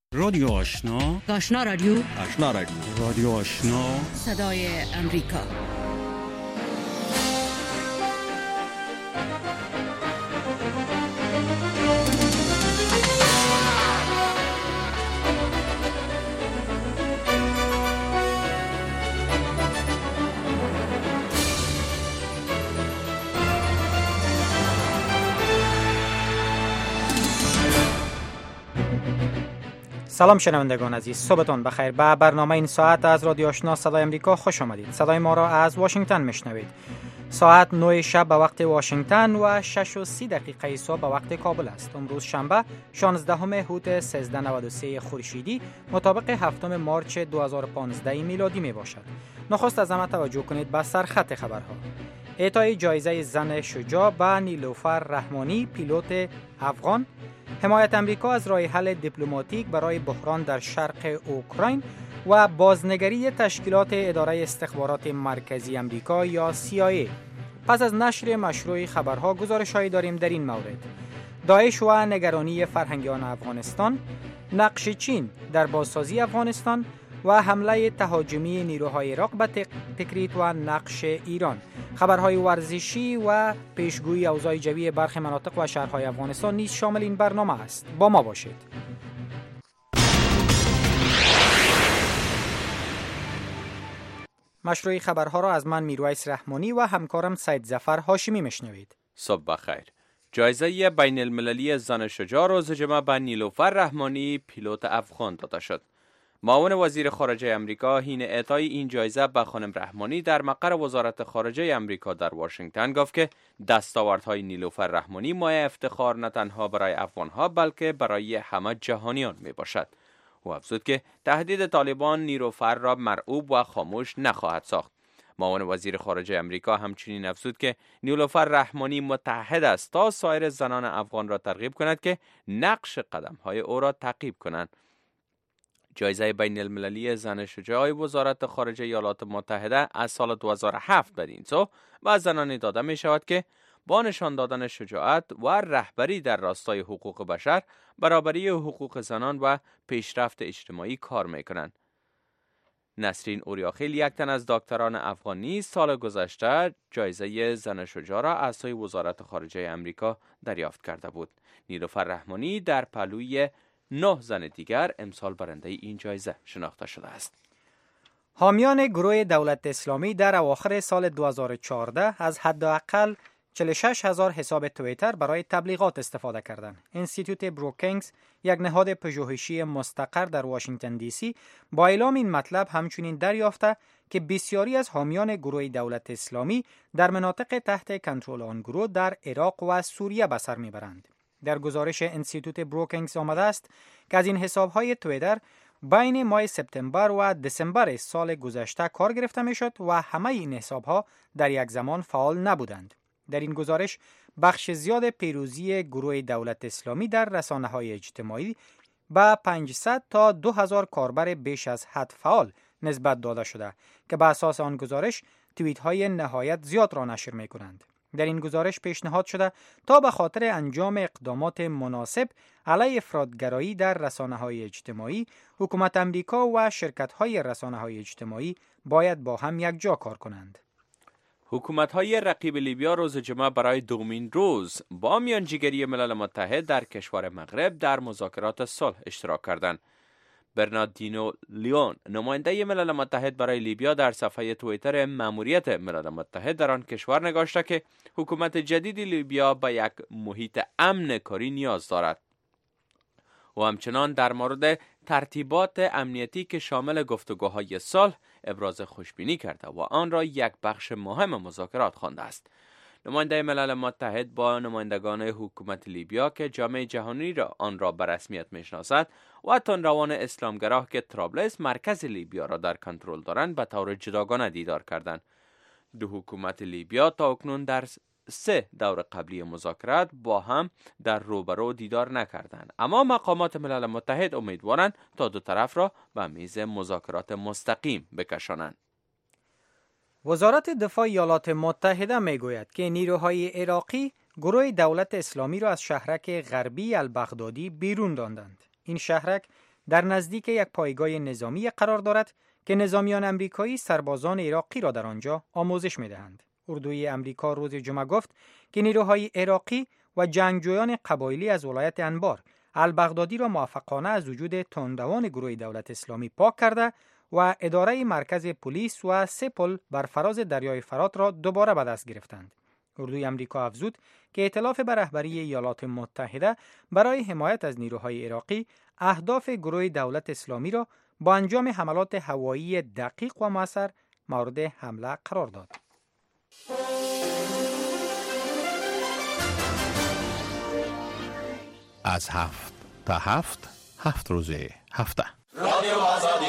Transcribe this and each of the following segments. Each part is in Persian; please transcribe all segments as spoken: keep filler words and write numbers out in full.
رادیو آشنا، آشنا رادیو آشنا رادیو رادیو آشنا، صدای امریکا. سلام شنوندگان عزیز، صبحتون بخیر. به برنامه این ساعت از رادیو آشنا صدای امریکا خوش آمدید. صدای ما را از واشنگتن میشنوید. ساعت نه شب به وقت واشنگتن و شش و سی دقیقه صبح به وقت کابل است. امروز شنبه شانزدهم هوت سیزده نود و سه خورشیدی مطابق هفتم مارچ دو هزار و پانزده میلادی می باشد. نخست از همه توجه کنید به سرخط خبرها. اعطای جایزه زن شجاع به نیلوفر رحمانی، پیلوت افغان، حمایت امریکا از راه حل دیپلماتیک برای بحران در شرق اوکراین و بازنگری تشکیلات اداره استخبارات مرکزی امریکا یا سی آی ای. پس از نشر مشروع خبرها گزارش‌هایی داریم در این مورد: داعش و نگرانی فرهنگیان افغانستان، نقش چین در بازسازی افغانستان و حمله تهاجمی نیروهای عراق به تکریت و نقش ایران. خبرهای ورزشی و پیشگویی اوضاع جوی برخی مناطق و شهرهای افغانستان نیز شامل این برنامه است. با ما باشید. مشروع خبرها را از من میرویس رحمانی و همکارم سید ظفر هاشمی میشنوید. صبح بخیر. جایزه بین المللی زن شجاع روز جمعه به نیلوفر رحمانی، پیلوت افغان داده شد. معاون وزیر خارجه امریکا حین اعطای این جایزه به خانم رحمانی در مقر وزارت خارجه امریکا در واشنگتن گفت که دستاوردهای نیلوفر رحمانی مایه افتخار نه تنها برای افغانها بلکه برای همه جهانیان می باشد. او افزود که تهدید طالبان نیلوفر را مرعوب و خاموش نخواهد ساخت. معاون وزیر خارجه امریکا همچنین افزود که نیلوفر رحمانی متحد است تا سایر زنان افغان را ترغیب کند که نقش قدم‌های او را تعقیب کنند. جایزه بین المللی زن شجاع وزارت خارجه ایالات متحده از سال دو هزار و هفت به این سو به زنانی داده می شود که با نشان دادن شجاعت و رهبری در راستای حقوق بشر، برابری حقوق زنان و پیشرفت اجتماعی کار می کنند. نسرین اوریاخیل، یک تن از دکتران افغانی، سال گذشته جایزه زن شجاع را از سوی وزارت خارجه امریکا دریافت کرده بود. نیلوفر رحمانی در پهلوی نه زن دیگر امسال برنده این جایزه شناخته شده است. حامیان گروه دولت اسلامی در اواخر سال دو هزار و چهارده از حداقل چهل و شش هزار حساب توییتر برای تبلیغات استفاده کردند. انستیتوت بروکینگز، یک نهاد پژوهشی مستقر در واشنگتن دی سی، با اعلام این مطلب همچنین دریافته که بسیاری از حامیان گروه دولت اسلامی در مناطق تحت کنترل آن گروه در عراق و سوریه به سر میبرند. در گزارش انستیتوت بروکینگز آمده است که از این حساب‌های توییتر بین ماه سپتامبر و دسامبر سال گذشته کار گرفته میشد و همه این حساب‌ها در یک زمان فعال نبودند. در این گزارش بخش زیاد پیروزی گروه دولت اسلامی در رسانه‌های اجتماعی به پانصد تا دو هزار کاربر بیش از حد فعال نسبت داده شده که بر اساس آن گزارش توییت‌های نهایت زیاد را نشر می‌کنند. در این گزارش پیشنهاد شده تا به خاطر انجام اقدامات مناسب علیه افراطگرایی در رسانه‌های اجتماعی، حکومت امریکا و شرکت‌های رسانه‌های اجتماعی باید با هم یک جا کار کنند. حکومت‌های رقیب لیبیا روز جمعه برای دومین روز با میانجیگری ملل متحد در کشور مغرب در مذاکرات صلح اشتراک کردند. برناردینو لیون، نماینده ملل متحد برای لیبیا، در صفحه توییتر ماموریت ملل متحد در آن کشور نگاشته که حکومت جدید لیبیا به یک محیط امن کاری نیاز دارد. و همچنان در مورد ترتیبات امنیتی که شامل گفتگوهای صلح ابراز خوشبینی کرده و آن را یک بخش مهم مذاکرات خوانده است. نماینده ملل متحد با نمایندگان حکومت لیبیا که جامعه جهانی را آن را به رسمیت میشناسد و تندروان اسلامگرا که طرابلس مرکز لیبیا را در کنترل دارند به طور جداگانه دیدار کردند. دو حکومت لیبیا تا اکنون در سه دور قبلی مذاکرات با هم در روبرو دیدار نکردند، اما مقامات ملل متحد امیدوارند تا دو طرف را به میز مذاکرات مستقیم بکشانند. وزارت دفاع ایالات متحده میگوید که نیروهای عراقی گروه دولت اسلامی را از شهرک غربی البغدادی بیرون راندند. این شهرک در نزدیک یک پایگاه نظامی قرار دارد که نظامیان امریکایی سربازان عراقی را در آنجا آموزش می‌دهند. اردوی امریکا روز جمعه گفت که نیروهای عراقی و جنگجویان قبایلی از ولایت انبار البغدادی را موفقانه از وجود تندروان گروه دولت اسلامی پاک کرده و اداره مرکز پلیس و سه پل بر فراز دریای فرات را دوباره به دست گرفتند. اردوی امریکا افزود که ائتلاف به رهبری ایالات متحده برای حمایت از نیروهای عراقی اهداف گروه دولت اسلامی را با انجام حملات هوایی دقیق و مؤثر مورد حمله قرار داد. از هفت تا هفت هفت روزه هفته رادیو آزادی.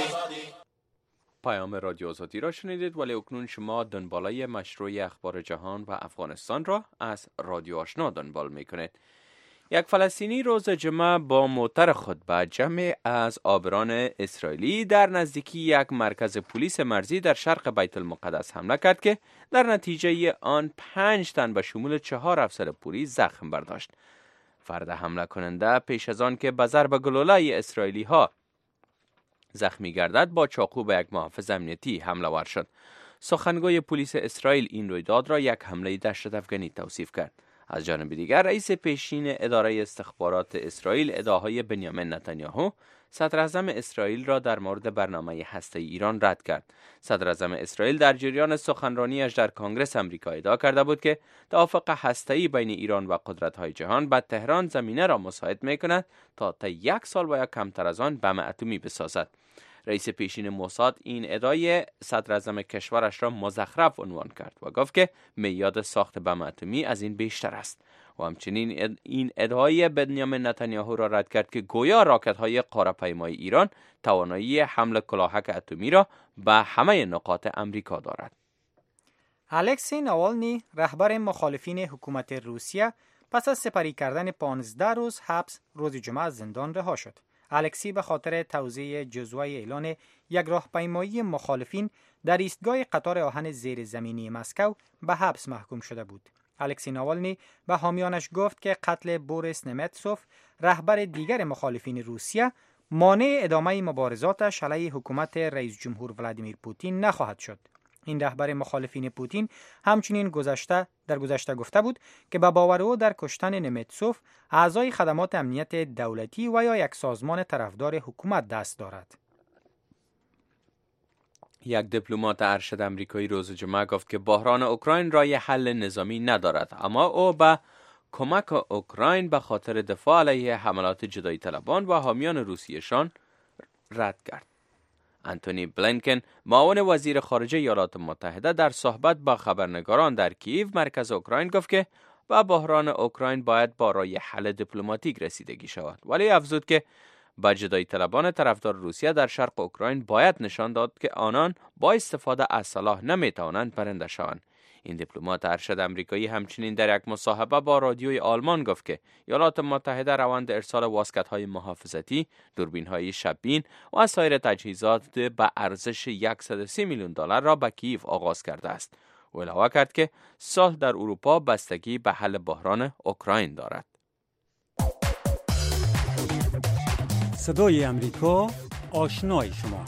پیام رادیو آزادی را شنیدید، ولی اکنون شما دنبالای مشروع اخبار جهان و افغانستان را از رادیو آشنا دنبال میکنید. یک فلسطینی روز جمعه با موتر خود به جمع از آبران اسرائیلی در نزدیکی یک مرکز پلیس مرزی در شرق بیت المقدس حمله کرد که در نتیجه آن پنج تن به شمول چهار افسر پلیس زخم برداشت. فرد حمله کننده پیش از آن که به ضرب گلوله اسرائیلی ها زخمی گردد با چاقو به یک محافظ امنیتی حمله ور شد. سخنگوی پلیس اسرائیل این رویداد را یک حمله دهشت افغانی توصیف کرد. از جانب دیگر رئیس پیشین اداره استخبارات اسرائیل ادعاهای بنیامین نتانیاهو صدر اعظم اسرائیل را در مورد برنامه هسته‌ای ایران رد کرد. صدر اعظم اسرائیل در جریان سخنرانیش در کنگره آمریکا ادعا کرده بود که توافق هسته‌ای بین ایران و قدرت‌های جهان به تهران زمینه را مساعد می‌کند تا تا یک سال و یا کمتر از آن بم اتمی بسازد. رئیس پیشین موساد این ادعای صدر اعظم کشورش را مزخرف عنوان کرد و گفت که میعاد ساخت بم اتمی از این بیشتر است و همچنین این ادعای بنیامین نتانیاهو را رد کرد که گویا راکت‌های قاره‌پیمای ایران توانایی حمل کلاهک اتمی را به همه نقاط امریکا دارد. الکسی ناوالنی رهبر مخالفین حکومت روسیه پس از سپری کردن پانزده روز حبس روز جمعه از زندان رها شد. الکسی به خاطر توزیع جزوه اعلان یک راهپیمایی مخالفین در ایستگاه قطار آهن زیرزمینی مسکو به حبس محکوم شده بود. الکسی ناوالنی به حامیانش گفت که قتل بوریس نمتسوف رهبر دیگر مخالفین روسیه مانع ادامه مبارزاتش علیه حکومت رئیس جمهور ولادیمیر پوتین نخواهد شد. این رهبر مخالفین پوتین همچنین گذشته در گذشته گفته بود که به باور او در کشتن نمتسوف اعضای خدمات امنیت دولتی و یا یک سازمان طرفدار حکومت دست دارد. یک دیپلمات ارشد امریکایی روز جمعه گفت که بحران اوکراین راه حل نظامی ندارد، اما او به کمک اوکراین به خاطر دفاع علیه حملات جدایی طلبان و حامیان روسیه‌شان رد کرد. انتونی بلینکن معاون وزیر خارجه ایالات متحده در صحبت با خبرنگاران در کییو مرکز اوکراین گفت که به بحران اوکراین باید با راه حل دیپلماتیک رسیدگی شود، ولی افزود که با جدایی طلبان طرفدار روسیه در شرق اوکراین باید نشان داد که آنان با استفاده از سلاح نمیتوانند برنده شوند. این دیپلمات ارشد امریکایی همچنین در یک مصاحبه با رادیوی آلمان گفت که ایالات متحده روند ارسال واسکت‌های محافظتی، دوربین‌های شب‌بین و سایر تجهیزات به ارزش صد و سی میلیون دلار را به کییو آغاز کرده است. او علاوه کرد که صلح در اروپا بستگی به حل بحران اوکراین دارد. صدای امریکا، آشنای شما.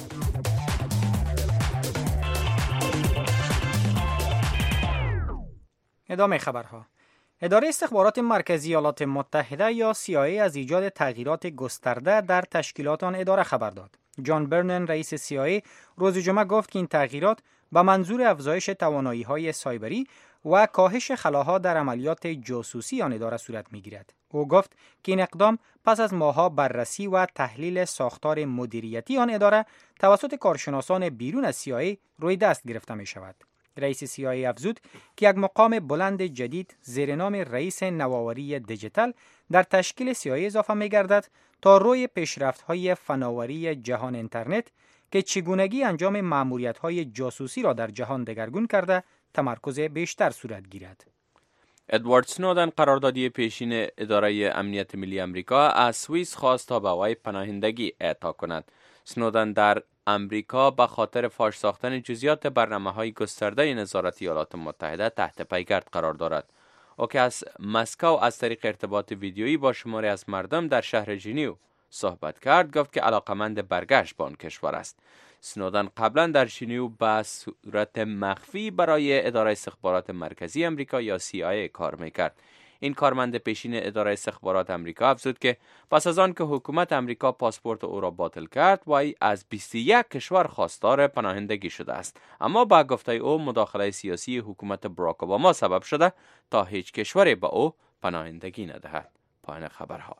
ادامه خبرها. اداره استخبارات مرکزی ایالات متحده یا سی آی ای از ایجاد تغییرات گسترده در تشکیلات آن اداره خبر داد. جان برنن رئیس سی آی ای روز جمعه گفت که این تغییرات به منظور افزایش توانایی‌های سایبری و کاهش خلاها در عملیات جاسوسی آن اداره صورت می‌گیرد. او گفت که این اقدام پس از ماه‌ها بررسی و تحلیل ساختار مدیریتی آن اداره توسط کارشناسان بیرون از سی آی ای روی دست گرفته می‌شود. رئیس سی آی ای افزود که یک مقام بلند جدید زیر نام رئیس نوآوری دیجیتال در تشکیل سی آی ای اضافه می‌گردد تا روی پیشرفت‌های فناوری جهان اینترنت که چگونگی انجام مأموریت‌های جاسوسی را در جهان دگرگون کرده تمرکز بیشتر صورت گیرد. ادوارد سنودن قراردادی پیشین اداره امنیت ملی آمریکا از سوئیس خواست تا به وی پناهندگی اعطا کند. سنودن در امریکا به خاطر فاش ساختن جزئیات برنامه‌های گسترده نظارت ایالات متحده تحت پیگرد قرار دارد. او که از مسکو از طریق ارتباط ویدیویی با شماری از مردم در شهر ژنو صحبت کرد گفت که علاقمند برگشت به آن کشور است. سنودن قبلا در ژنو به صورت مخفی برای اداره استخبارات مرکزی امریکا یا سی آی ای کار میکرد. این کارمند پیشین اداره استخبارات امریکا افزود که پس از آن که حکومت امریکا پاسپورت او را باطل کرد، وی از بیست و یک کشور خواستار پناهندگی شده است، اما با گفته او مداخله سیاسی حکومت باراک اوباما سبب شده تا هیچ کشوری به او پناهندگی ندهد. پایان خبرها.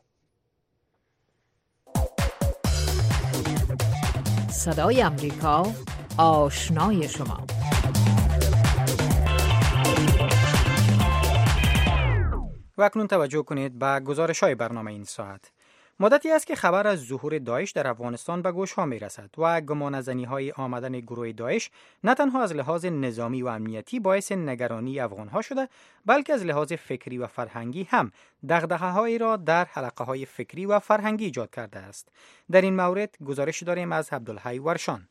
صدای امریکا، آشنای شما. و اکنون توجه کنید به گزارش‌های برنامه این ساعت. مدتی است که خبر از ظهور داعش در افغانستان به گوش‌ها می‌رسد و گمانه‌زنی‌های آمدن گروه داعش نه تنها از لحاظ نظامی و امنیتی باعث نگرانی افغان‌ها شده، بلکه از لحاظ فکری و فرهنگی هم دغدغه‌هایی را در حلقه‌های فکری و فرهنگی ایجاد کرده است. در این مورد گزارش داریم از عبدالحی ورشان.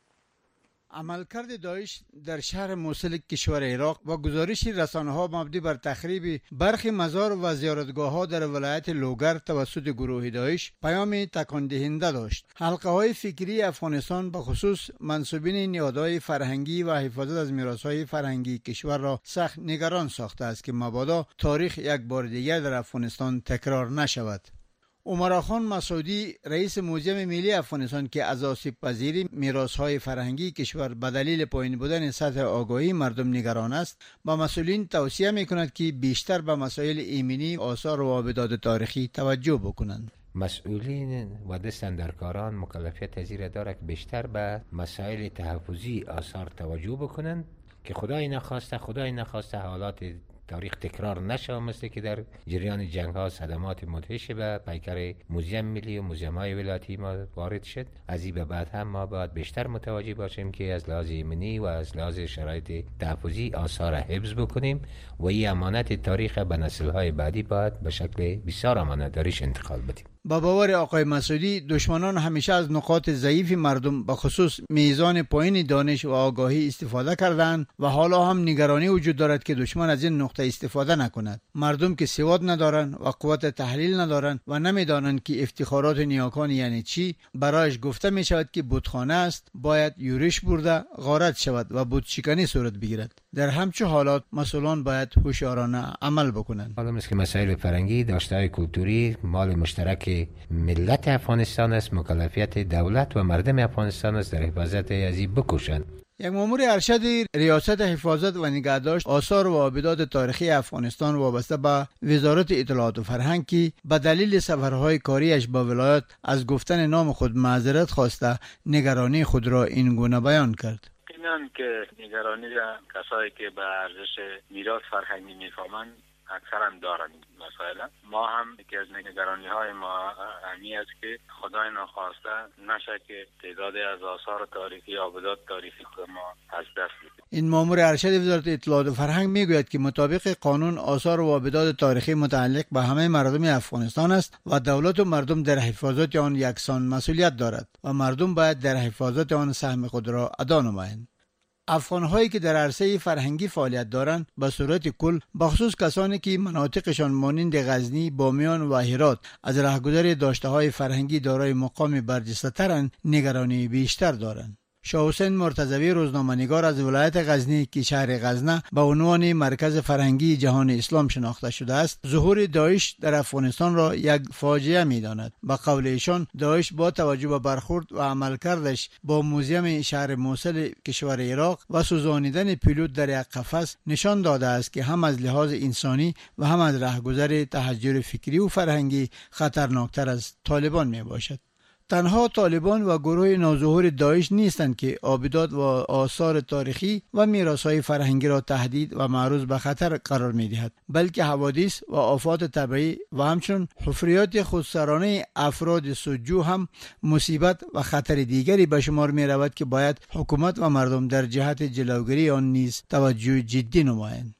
عملکرد داعش در شهر موصل کشور عراق و گزارش رسانه‌ها مبنی بر تخریب برخی مزار و زیارتگاه‌ها در ولایت لوگر توسط گروه داعش پیام تکان دهنده داشت. حلقه‌های فکری افغانستان به خصوص منسوبین نهادهای فرهنگی و حفاظت از میراث‌های فرهنگی کشور را سخت نگران ساخته است که مبادا تاریخ یک بار دیگر در افغانستان تکرار نشود. عمر خان مسعودی رئیس موزیم ملی افغانستان که از آسیب پذیری میراث‌های فرهنگی کشور به دلیل پایین بودن سطح آگاهی مردم نگران است، با مسئولین توصیه می‌کند که بیشتر به مسائل ایمنی، آثار و آبدات تاریخی توجه بکنند. مسئولین و دستاندرکاران مکلفیت تذیر دارد که بیشتر به مسائل تحفظی آثار توجه بکنند که خدای نخواسته خدای نخواسته حالات تاریخ تکرار نشه، مثل که در جریان جنگ ها صدمات مدهش به پیکر موزیم ملی و موزیم های ولایتی ما وارد شد. از این به بعد هم ما باید بیشتر متوجه باشیم که از لحاظ ایمنی و از لحاظ شرایط تحفظی آثار حفظ بکنیم و این امانت تاریخ به نسل های بعدی باید به شکل بسیار امانتداریش انتقال بدیم. با باور آقای مسعودی، دشمنان همیشه از نقاط ضعیف مردم به خصوص میزان پایین دانش و آگاهی استفاده کردند و حالا هم نگرانی وجود دارد که دشمن از این نقطه استفاده نکند. مردم که سواد ندارند و قوت تحلیل ندارند و نمیدانند که افتخارات نیاکان یعنی چی، برایش گفته می شود که بتخانه است، باید یورش برده غارت شود و بتشکنی صورت بگیرد. در همچه حالات مسئولان باید هوشیارانه عمل بکنند. حالا مثل که مسائل فرهنگی، داشته‌های کلتوری مال مشترک ملت افغانستان است، مکلفیت دولت و مردم افغانستان است در حفاظت از این بکوشند. یک مأمور ارشد ریاست حفاظت و نگهداشت آثار و آبدات تاریخی افغانستان وابسته به وزارت اطلاعات و فرهنگ که به دلیل سفرهای کاریش با ولایت از گفتن نام خود معذرت خواسته نگرانی خود را این گونه بیان کرد. اینان که نگرانی کسایی که به ارزش میراث فرهنگی میفهمند اکثرا دارن مسائل. ما هم یکی از نگرانی های ما همی است که خدای ناخواسته نشه که تعدادی از آثار تاریخی آبدات تاریخی خود ما از دست بدیم. این مأمور ارشد وزارت اطلاعات و فرهنگ میگوید که مطابق قانون آثار و آبدات تاریخی متعلق به همه مردم افغانستان است و دولت و مردم در حفاظت آن یکسان مسئولیت دارد و مردم باید در حفاظت آن سهم خود را ادا نمایند. افغان‌هایی که در عرصه فرهنگی فعالیت دارند به صورت کل، بخصوص کسانی که مناطقشان مانند غزنی، بامیان و هرات از راهگذر داشته‌های فرهنگی دارای مقام برجسته‌ترند، نگرانی بیشتر دارند. شاه حسین مرتضوی روزنامه‌نگار از ولایت غزنی که شهر غزنه به عنوان مرکز فرهنگی جهان اسلام شناخته شده است، ظهور داعش در افغانستان را یک فاجعه می‌داند. به قول ایشان، داعش با توجه به برخورد و عملکردش با موزیم شهر موصل کشور عراق و سوزانیدن پیلوت در یک قفس نشان داده است که هم از لحاظ انسانی و هم از راهگذر تحجر فکری و فرهنگی خطرناکتر از طالبان میباشد. تنها طالبان و گروه نوظهور داعش نیستند که آبدات و آثار تاریخی و میراث‌های فرهنگی را تهدید و معرض به خطر قرار می‌دهد، بلکه حوادث و آفات طبیعی و همچنین حفریات خودسرانه افراد سودجو هم مصیبت و خطر دیگری به شمار می‌رود که باید حکومت و مردم در جهت جلوگیری آن نیز توجه جدی نمایند.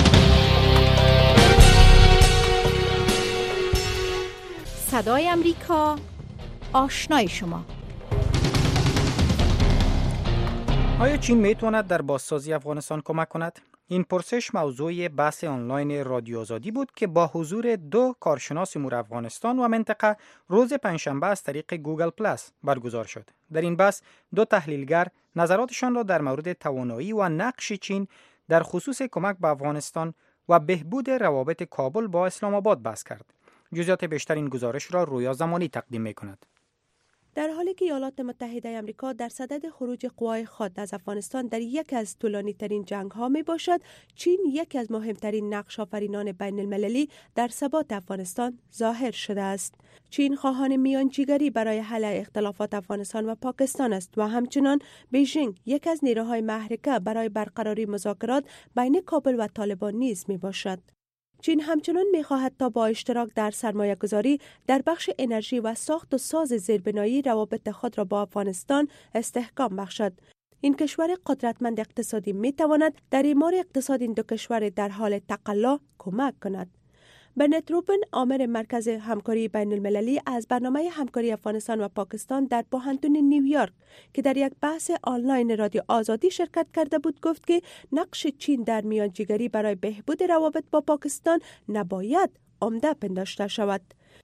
صدای امریکا، آشنای شما. آیا چین میتواند در بازسازی افغانستان کمک کند؟ این پرسش موضوع بحث آنلاین رادیو آزادی بود که با حضور دو کارشناس امور افغانستان و منطقه روز پنجشنبه از طریق گوگل پلاس برگزار شد. در این بحث دو تحلیلگر نظراتشان را در مورد توانایی و نقش چین در خصوص کمک به افغانستان و بهبود روابط کابل با اسلام آباد بحث کرد. جزئیات بیشتر این گزارش را رویا زمانی تقدیم می‌کند. در حالی که ایالات متحده آمریکا در صدد خروج قوای خود از افغانستان در یکی از طولانی ترین جنگ ها می باشد، چین یکی از مهمترین نقش آفرینان بین المللی در ثبات افغانستان ظاهر شده است. چین خواهان میانجیگری برای حل اختلافات افغانستان و پاکستان است و همچنان بیژینگ یکی از نیروهای محرکه برای برقراری مذاکرات بین کابل و طالبان نیز می باشد. چین همچنان می‌خواهد تا با اشتراک در سرمایه‌گذاری در بخش انرژی و ساخت و ساز زیربنایی روابط خود را با افغانستان استحکام بخشد. این کشور قدرتمند اقتصادی می‌تواند در اعمار اقتصاد این دو کشور در حال تقلا کمک کند. برنت روبن، آمر مرکز همکاری بین المللی، از برنامه همکاری افغانستان و پاکستان در پوهنتون نیویورک که در یک بحث آنلاین رادیو آزادی شرکت کرده بود گفت که نقش چین در میانجیگری برای بهبود روابط با پاکستان نباید عمده پنداشته شود.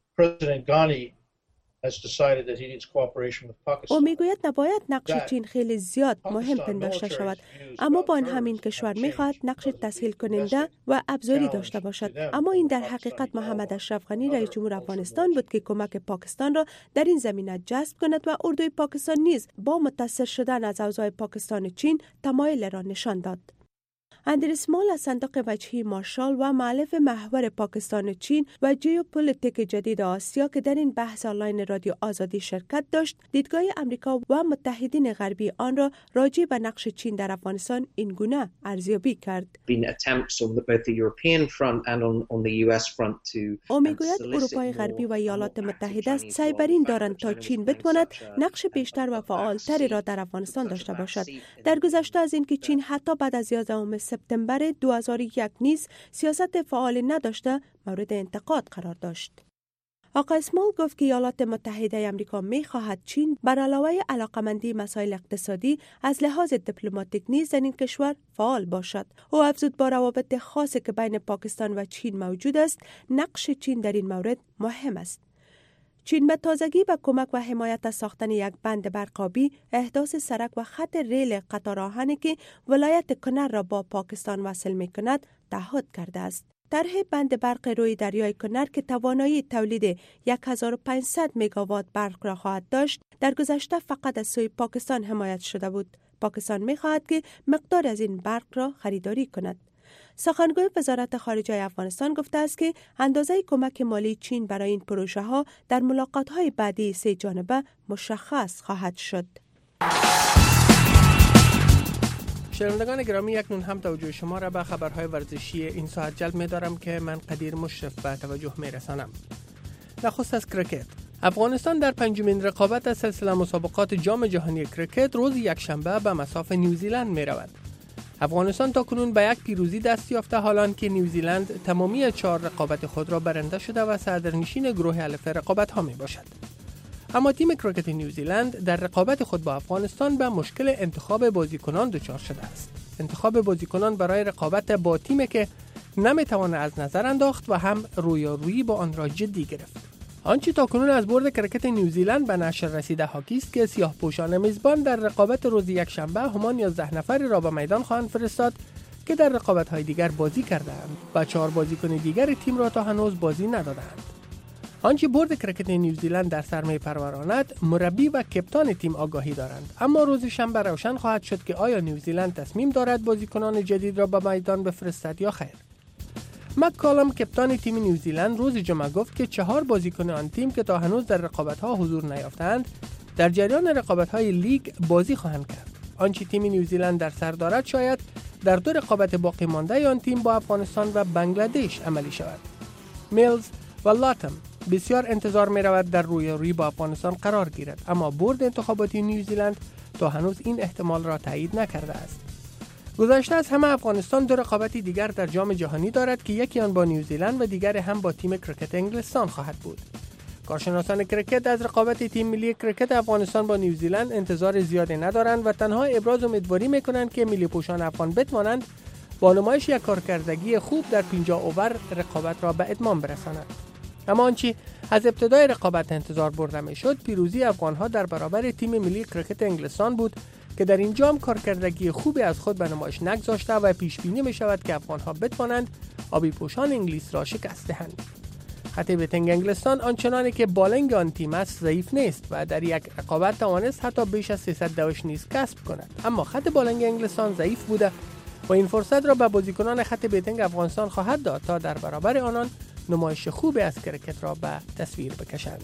او میگوید نباید نقش چین خیلی زیاد مهم پنداشته شود، اما با این همین کشور میخواهد نقش تسهیل کننده و ابزاری داشته باشد. اما این در حقیقت محمد اشرف غنی رئیس جمهور افغانستان بود که کمک پاکستان را در این زمینه جذب کند و اردوی پاکستان نیز با متاثر شدن از اوضاع پاکستان چین تمایل را نشان داد. اندر اسمال از صندوق وجهی مارشال و مؤلف محور پاکستان و چین و ژئوپلیتیک جدید آسیا که در این بحث آنلاین رادیو آزادی شرکت داشت، دیدگاه امریکا و متحدین غربی آن را راجع به نقش چین در افغانستان این گونه ارزیابی کرد. او میگوید اروپای غربی و ایالات متحده سعی بر این دارند تا چین بتواند نقش بیشتر و فعالتری را در افغانستان داشته باشد. در گذشته از اینکه چین حتی بعد از یازدهم سپتامبر دو هزار و یک نیز سیاست فعال نداشته مورد انتقاد قرار داشت. آقای اسمال گفت که ایالات متحده آمریکا می خواهد چین بر علاوه علاقمندی مسائل اقتصادی از لحاظ دیپلماتیک نیز در این کشور فعال باشد. او افزود با روابط خاصی که بین پاکستان و چین موجود است، نقش چین در این مورد مهم است. چین به تازگی به کمک و حمایت از ساختن یک بند برقابی، احداث سرک و خط ریل قطار آهنی که ولایت کنر را با پاکستان وصل می کند تعهد کرده است. طرح بند برق روی دریای کنر که توانایی تولید هزار و پانصد مگاوات برق را خواهد داشت، در گذشته فقط از سوی پاکستان حمایت شده بود. پاکستان می خواهد که مقدار از این برق را خریداری کند. سخنگوی وزارت خارجه افغانستان گفته است که اندازه کمک مالی چین برای این پروژه ها در ملاقات های بعدی سه جانبه مشخص خواهد شد. شنوندگان گرامی، اکنون هم توجه شما را به خبرهای ورزشی این ساعت جلب می دارم که من قدیر مشرف به توجه می رسانم. نخست از کرکت. افغانستان در پنجمین رقابت از سلسله مسابقات جام جهانی کرکت روز یکشنبه به مصاف نیوزیلند می رود. افغانستان تا کنون به یک پیروزی دست یافته، حالان که نیوزیلند تمامی چهار رقابت خود را برنده شده و صدرنشین گروه الف رقابت ها می باشد. اما تیم کرکت نیوزیلند در رقابت خود با افغانستان به مشکل انتخاب بازیکنان دچار شده است. انتخاب بازیکنان برای رقابت با تیمی که نمی تواند از نظر انداخت و هم رویارویی با آن را جدی گرفت. آنچه تاکنون از برد کرکت نیوزیلند به نشر رسیده حاکی است که سیاه‌پوشان میزبان در رقابت روز یکشنبه همان یازده نفری را به میدان خواهند فرستاد که در رقابت‌های دیگر بازی کردند و چهار بازیکن دیگر تیم را تا هنوز بازی ندادند. آنچه برد کرکت نیوزیلند در سر می‌پروراند، مربی و کپتان تیم آگاهی دارند، اما روز شنبه روشن خواهد شد که آیا نیوزیلند تصمیم دارد بازیکنان جدید را به میدان بفرستد یا خیر. مک‌کالم، کپتان تیم نیوزیلند، روز جمعه گفت که چهار بازیکن آن تیم که تا هنوز در رقابت‌ها حضور نیافتند، در جریان رقابت‌های لیگ بازی خواهند کرد. آنچه تیم نیوزیلند در سر دارد شاید در دو رقابت باقی مانده آن تیم با افغانستان و بنگلادش عملی شود. میلز و لاتم بسیار انتظار می‌رود در رویارویی با افغانستان قرار گیرد، اما برد انتخاباتی نیوزیلند تا هنوز این احتمال را تایید نکرده است. گذشته از همه افغانستان دو رقابتی دیگر در جام جهانی دارد که یکی آن با نیوزیلند و دیگر هم با تیم کرکت انگلستان خواهد بود. کارشناسان کرکت از رقابت تیم ملی کرکت افغانستان با نیوزیلند انتظار زیادی ندارند و تنها ابراز امیدواری می‌کنند که ملی پوشان افغان بتوانند با نمایش یک کارکردگی خوب در پنجاه اوور رقابت را به اتمام برساند. اما آنچه از ابتدای رقابت انتظار برده میشد پیروزی افغانها در برابر تیم ملی کرکت انگلستان بود که در این جام کارکردگی خوبی از خود به نمایش نگذاشته و پیش بینی می شود که افغانها بتوانند آبی پوشان انگلیس را شکست دهند. خط بیتنگ انگلستان آنچنانی که بالنگ آن تیم است ضعیف نیست و در یک رقابت توانست حتی بیش از سیصد دوش نیز کسب کند، اما خط بالنگ انگلستان ضعیف بوده و این فرصت را به بازیکنان خط بیتنگ افغانستان خواهد داد تا در برابر آنان نمایش خوبی از کرکت را به تصویر بکشند.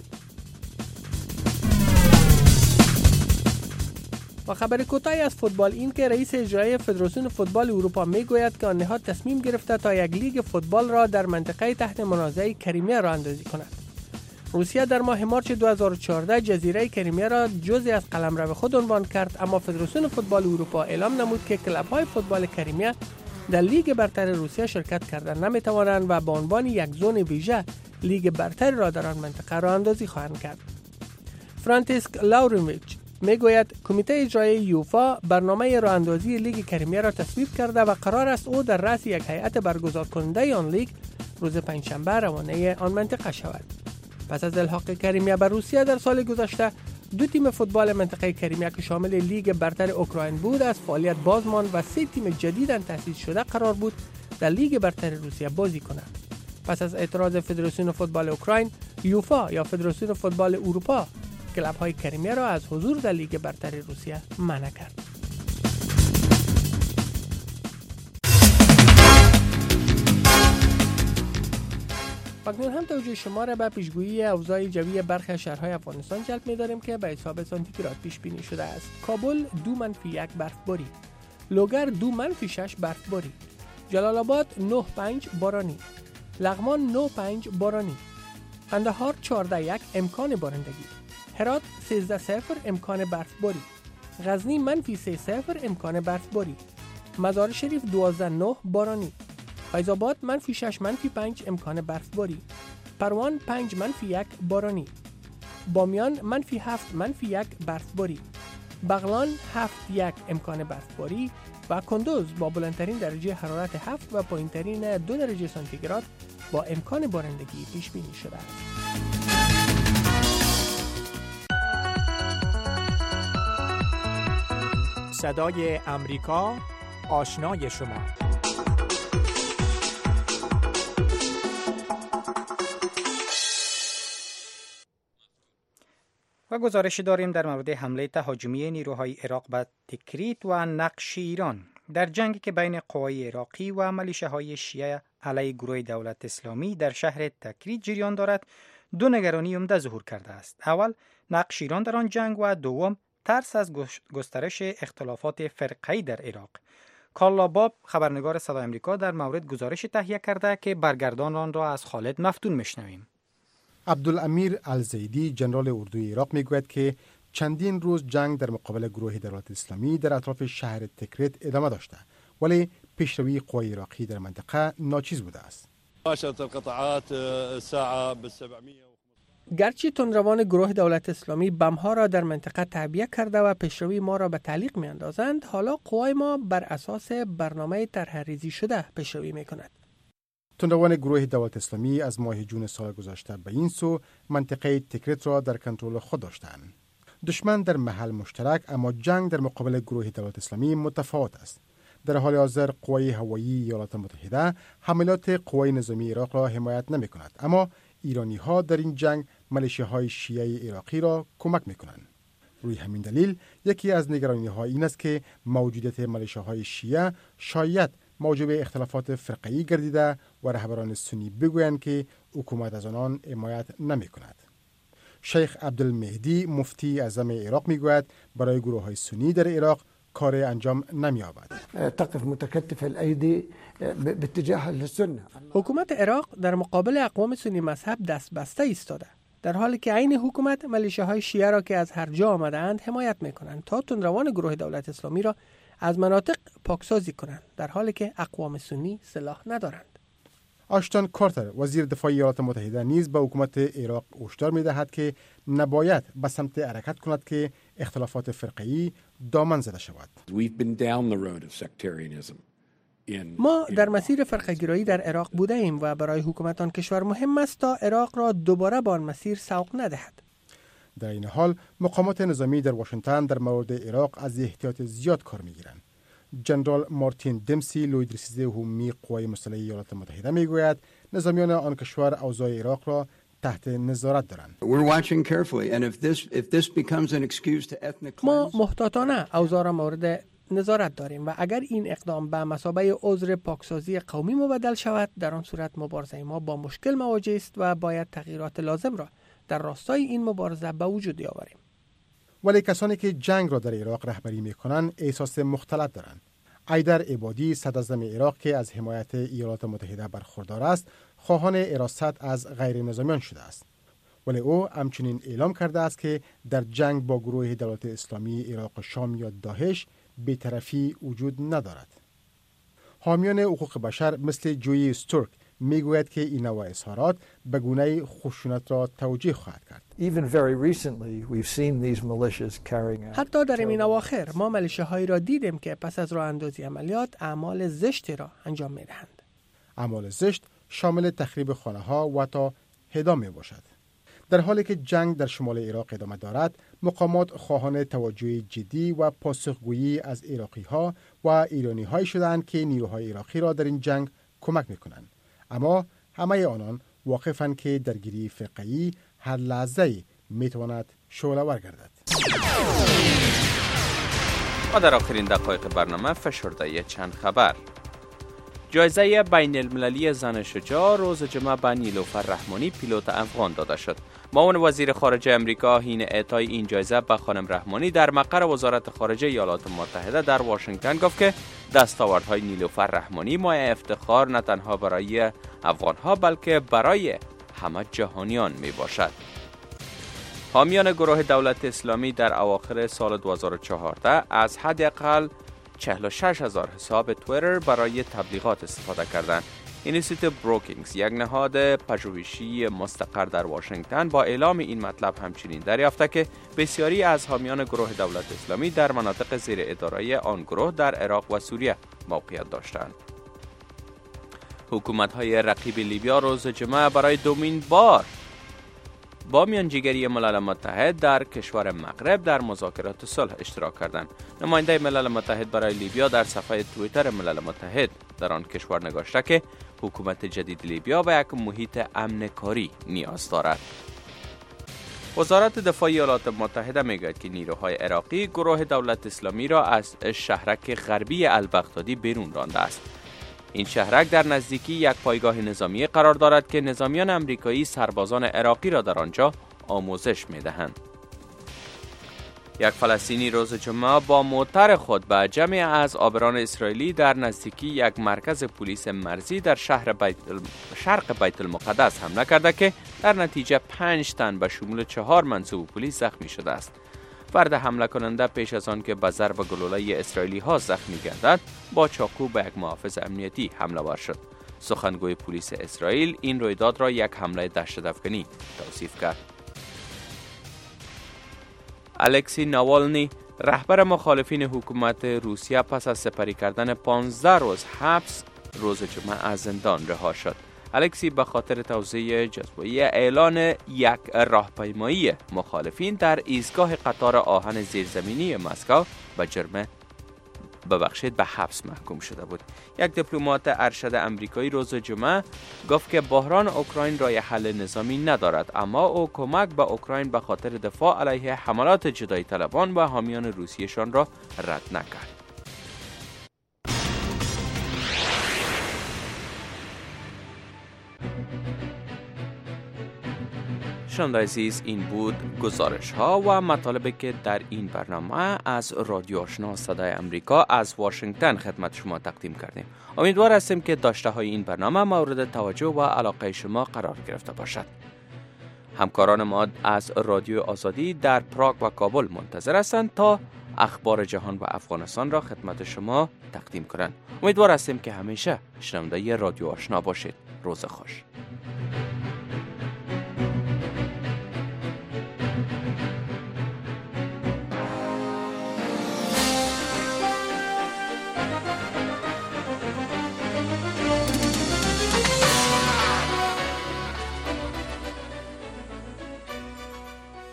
و خبر کوتاهی از فوتبال این که رئیس اجرایی فدراسیون فوتبال اروپا میگوید که آن نهاد تصمیم گرفته تا یک لیگ فوتبال را در منطقه تحت منازعه کریمیا را اندازی کند. روسیه در ماه مارچ دو هزار و چهارده جزیره کریمیا را جزئی از قلمرو خود عنوان کرد، اما فدراسیون فوتبال اروپا اعلام نمود که کلب‌های فوتبال کریمیا در لیگ برتر روسیه شرکت کردن نمی‌توانند و به عنوان یک زون ویژه لیگ برتر را در آن منطقه را اندازی خواهند کرد. فرانتیسک لاورینویچ میگوید کمیته اجرایی یوفا برنامه راه اندازی لیگ کریمیا را تصویب کرده و قرار است او در رأس یک هیئت برگزار کننده آن لیگ روز پنجشنبه روانه آن منطقه شود. پس از الحاق کریمیا به روسیه در سال گذشته دو تیم فوتبال منطقه کریمیا که شامل لیگ برتر اوکراین بود از فعالیت بازماند و سه تیم جدیداً تأسیس شده قرار بود در لیگ برتر روسیه بازی کنند. پس از اعتراض فدراسیون فوتبال اوکراین، یوفا یا فدراسیون فوتبال اروپا کلب‌های کریمیا را از حضور در لیگ برتر روسیه منع کرد. اکنون هم توجه شما را به پیشگویی اوضاع جوی برخی شهرهای افغانستان جلب می‌داریم که به حساب سانتیگراد پیش بینی شده است. کابل دو منفی یک برفباری، لوگر دو منفی شش برفباری، جلال آباد نه پنج بارانی، لغمان نه پنج بارانی، قندهار چهارده یک امکان بارندگی، هرات سیزده صفر امکان برفباری، غزنی منفی سه صفر امکان برفباری، مزار شریف دوازده نه بارانی، فیض آباد منفی شش منفی پنج امکان برفباری، پروان پنج منفی یک بارانی، بامیان منفی هفت منفی یک برفباری، بغلان هفت یک امکان برفباری و کندوز با بلندترین درجه حرارت هفت و پایینترین دو درجه سانتیگراد با امکان بارندگی پیش بینی شده است. صدای امریکا، آشنای شما. و گزارش داریم در مورد حمله تهاجمی نیروهای عراق به تکریت و نقش ایران در جنگی که بین قوای عراقی و ملیشه‌های شیعه علیه گروه دولت اسلامی در شهر تکریت جریان دارد. دو نگرانی عمده ظهور کرده است. اول نقش ایران در آن جنگ و دوم ترس از گسترش اختلافات فرقه‌ای در عراق. کارلا باب خبرنگار صدای آمریکا در مورد گزارش تهیه کرده که برگردان آن را از خالد مفتون میشنویم. عبدالامیر الزیدی جنرال اردوی عراق میگوید که چندین روز جنگ در مقابل گروه دولت اسلامی در اطراف شهر تکریت ادامه داشته، ولی پیشروی قوای عراقی در منطقه ناچیز بوده است. گرچه تندروان گروه دولت اسلامی بمها را در منطقه تعبیه کرده و پیشروی ما را به تعلیق می اندازند، حالا قوای ما بر اساس برنامه طرح‌ریزی شده پیشروی می کند. تندروان گروه دولت اسلامی از ماه جون سال گذشته به این سو منطقه تکریت را در کنترل خود داشتند. دشمن در محل مشترک، اما جنگ در مقابل گروه دولت اسلامی متفاوت است. در حال حاضر قوای هوایی ایالات متحده حملات قوای نظامی عراق را حمایت نمی کند، اما ایرانی ها در این جنگ ملیشه‌های شیعه عراقی را کمک می کنند. روی همین دلیل یکی از نگرانی ها این است که موجودیت ملیشه‌های شیعه شاید موجب اختلافات فرقه‌ای گردیده و رهبران سنی بگویند که حکومت از آنان حمایت نمی کند. شیخ عبدالمهدی مفتی اعظم عراق میگوید برای گروه‌های سنی در عراق کار انجام نمی‌یابد. تقف متکتف الایدی باتجاه السنه. حکومت عراق در مقابل اقوام سنی مذهب دست بسته ایستاده، در حالی که عین حکومت ملیشه‌های شیعه را که از هر جا آمده‌اند حمایت می‌کنند تا تندروان گروه دولت اسلامی را از مناطق پاکسازی کنند، در حالی که اقوام سنی سلاح ندارند. آشتون کارتر وزیر دفاع ایالات متحده نیز به حکومت عراق هشدار می‌دهد که نباید به سمت حرکت کند که اختلافات فرقه‌ای دامن زده شود. We've been down the road of sectarianism ما در مسیر فرقه‌گرایی در عراق بوده ایم و برای حکومت آن کشور مهم است تا عراق را دوباره به آن مسیر سوق ندهد. در این حال مقامات نظامی در واشنگتن در مورد عراق از احتیاط زیاد کار می‌گیرند. جنرال مارتین دمسی لوی رئیس عمومی قوای مسلحه ایالات متحده میگوید نظامیان آن کشور اوضاع عراق را تحت نظارت دارند. ما محتاطانه اوضاع را مورد نظارت داریم و اگر این اقدام به مثابه عذر پاکسازی قومی مبدل شود، در آن صورت مبارزه ما با مشکل مواجه است و باید تغییرات لازم را در راستای این مبارزه به وجود بیاوریم. ولی کسانی که جنگ را در عراق رهبری می‌کنند احساس مختلط دارند. ایدر عبادی صدراعظم عراق که از حمایت ایالات متحده برخوردار است، خواهان حراست از غیر نظامیان شده است. ولی او همچنین اعلام کرده است که در جنگ با گروه دولت اسلامی عراق شام یا داعش بی‌طرفی وجود ندارد. حامیان حقوق بشر مثل جویی استورک میگوید که این نوع اظهارات به گونه خشونت را توجیه خواهد کرد. حتی در این اواخر ما ملیشه‌هایی را دیدیم که پس از راه اندازی عملیات اعمال زشتی را انجام می‌دهند. اعمال زشت شامل تخریب خانه‌ها و تا اعدام می‌باشد. در حالی که جنگ در شمال عراق ادامه دارد، مقامات خواهان توجه جدی و پاسخگویی از عراقی‌ها و ایرانی‌هایی شدند که نیروهای عراقی را در این جنگ کمک می‌کنند. اما همه آنان واقفند که درگیری فقهی هر لحظه می‌تواند شعله‌ور گردد. و در آخرین دقایق برنامه فشرده چند خبر. جایزه بین المللی زن شجاع روز جمعه به نیلوفر رحمانی پیلوت افغان داده شد. معاون وزیر خارجه امریکا حین اعطای این جایزه به خانم رحمانی در مقر وزارت خارجه ایالات متحده در واشنگتن گفت که دستاوردهای نیلوفر رحمانی مایه افتخار نه تنها برای افغانها بلکه برای همه جهانیان می باشد. حامیان گروه دولت اسلامی در اواخر سال دو هزار و چهارده از حداقل چهل و شش هزار حساب توییتر برای تبلیغات استفاده کردند. اینستیتوت بروکینگز، یک نهاد پژوهشی مستقر در واشنگتن، با اعلام این مطلب همچنین دریافته که بسیاری از حامیان گروه دولت اسلامی در مناطق زیر اداره آن گروه در عراق و سوریه موقعیت داشتند. حکومت‌های رقیب لیبیا روز جمعه برای دومین بار با میانجیگری ملل متحد در کشور مغرب در مذاکرات صلح اشتراک کردند. نماینده ملل متحد برای لیبیا در صفحه توییتر ملل متحد در آن کشور نگاشته که حکومت جدید لیبیا به یک محیط امن کاری نیاز دارد. وزارت دفاع ایالات متحده میگوید که نیروهای عراقی گروه دولت اسلامی را از شهرک غربی البغدادی بیرون رانده است. این شهرک در نزدیکی یک پایگاه نظامی قرار دارد که نظامیان امریکایی سربازان عراقی را در آنجا آموزش می‌دهند. یک فلسطینی روز جمعه با موتر خود به جمعی از آبران اسرائیلی در نزدیکی یک مرکز پلیس مرزی در شهر بیت شرق بیت المقدس حمله کرده که در نتیجه پنج تن به شمول چهار منصوب پلیس زخمی شده است. فرد حمله کننده پیش از آن که به ضرب گلوله اسرائیلی ها زخمی گردد با چاقو به یک محافظ امنیتی حمله ور شد. سخنگوی پلیس اسرائیل این رویداد را یک حمله دهشت‌افکنی توصیف کرد. الکسی ناوالنی، رهبر مخالفین حکومت روسیه، پس از سپری کردن پانزده روز حبس روز جمعه از زندان رها شد. الکسی به خاطر توزیع جزوه‌ای اعلان یک راهپیمایی مخالفین در ایستگاه قطار آهن زیرزمینی مسکو به جرم ببخشید به حبس محکوم شده بود. یک دیپلمات ارشد امریکایی روز جمعه گفت که بحران اوکراین راه حل نظامی ندارد، اما او کمک به اوکراین به خاطر دفاع علیه حملات جدایی طلبان و حامیان روسیه‌شان را رد نکرد. شنوندگان عزیز، این بود گزارش ها و مطالبی که در این برنامه از رادیو آشنا صدای امریکا از واشنگتن خدمت شما تقدیم کردیم. امیدوار هستیم که داشته های این برنامه مورد توجه و علاقه شما قرار گرفته باشد. همکاران ما از رادیو آزادی در پراگ و کابل منتظر هستند تا اخبار جهان و افغانستان را خدمت شما تقدیم کنند. امیدوار هستیم که همیشه شنونده رادیو آشنا باشید. روز خوش.